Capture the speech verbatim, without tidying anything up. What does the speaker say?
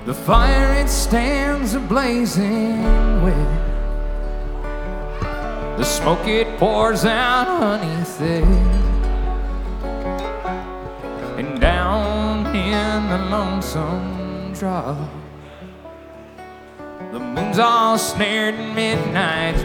The fire it stands a-blazing wet. The smoke it pours out underneath it. And down in the lonesome drop, the moon's all snared in midnight's